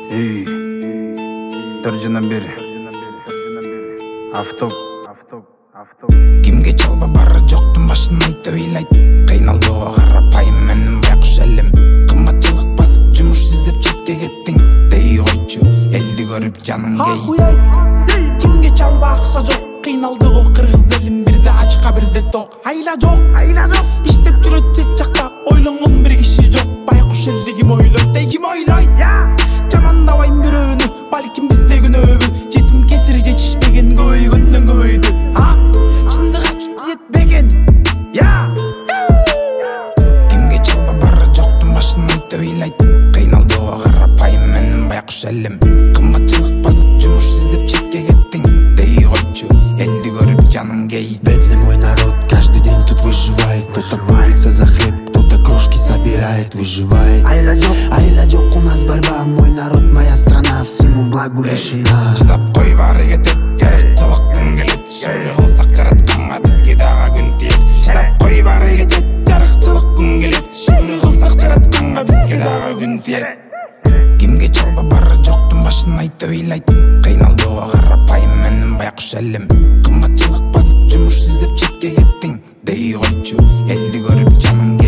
Ey, Дөржінен бері Автоп Кимге чалба бары жоқтың башын айты ойлайды. Қиналды қарапайым мәнім байқұш әлем. Қымбатшылық басып жұмыс іздеп четке кеттің. Дей қойчу елді көріп жаның кей. Кимге чалба ақша жоқ, қиналды қырғыз елім. Бірде ачқа бірде тоқ, айла жоқ. Иштеп жүрөт жет жақта, ойланған бір киши жоқ. Байқұш елді ким ойлайды, дей ким ойлайды. Жамандабайм бирөөнү, балким бизде күнөбү. Жетим кесири жетишпеген көбөйгөндөн көбөйдү. Чындыгы чүт жетпеген. Кимге чалба бары жоқтың башын айты ойлайды. Қиналды қарапайым мәнім байқұш әлем. Қымбатшылық басып жұмыс іздеп четке кеттің. Дей қойчу елді көріп жаның кей. Бедный мой народ каждый день тут выживает. Кто-то борется за хлеб, кто-то крошки собирает, выживает. Айла жоқ, у нас борьба, мой народ, моя страна, всему благу решена. Шыдап қой бары кетет, жарықшылық күн келет. Шөй қылсақ жаратқанға бізге дағы күн тиет. Шыдап қой бары кетет, жарықшылық күн келет. Шөй қылсақ жаратқанға бізге дағы күн тиет. Кимге чалба бары жоқтың башын айты ойлайды. Қиналды қарапайым мәнім байқұш әлем. Қымбатшылық басып жұмыс іздеп четке кеттің. Дей қойчу елді көріп жаның